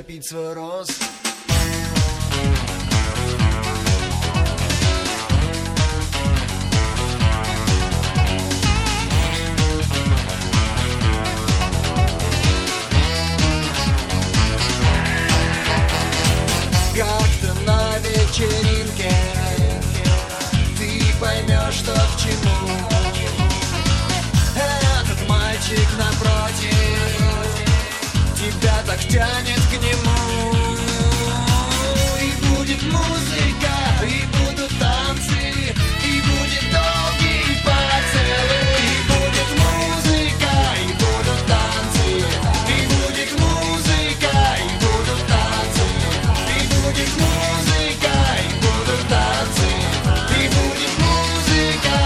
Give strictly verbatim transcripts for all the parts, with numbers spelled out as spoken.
утопить свой рост. Как-то на вечеринке ты поймешь, что к чему. Этот мальчик напротив тебя так тянет к нему. И будет музыка, и будут танцы, и будет долгий поцелуй. И будет музыка, и будут танцы, и будет музыка, и будут танцы. И будет музыка, и будут танцы, и будет музыка.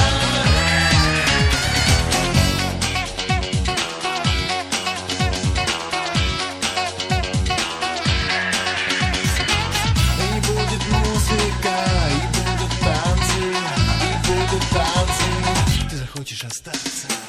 И будет музыка, и будут танцы, и будут танцы. Ты захочешь остаться.